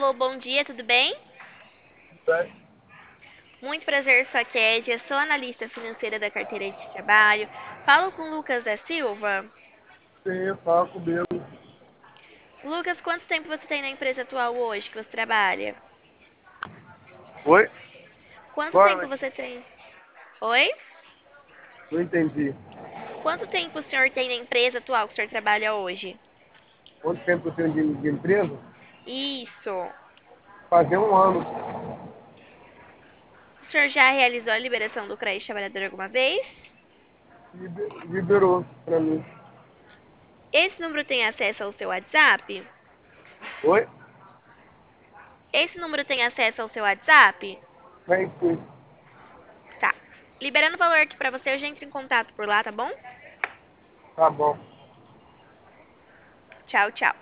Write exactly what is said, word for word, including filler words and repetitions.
Alô, bom dia, tudo bem? Bem, Muito prazer, sou a Kédia, sou analista financeira da carteira de trabalho. Falo com o Lucas da Silva. sim, fala comigo. Lucas, quanto tempo você tem na empresa atual hoje que você trabalha? Oi? Quanto Boa tempo noite. você tem? Oi? Não entendi. Quanto tempo o senhor tem na empresa atual que o senhor trabalha hoje? Quanto tempo eu tenho de, de empresa? Isso. Fazer um ano. O senhor já realizou a liberação do crédito trabalhador alguma vez? Liber- Liberou para mim. Esse número tem acesso ao seu WhatsApp? Oi? Esse número tem acesso ao seu WhatsApp? Vem sim. Tá. Liberando o valor aqui pra você, eu já entro em contato por lá, tá bom? Tá bom. Tchau, tchau.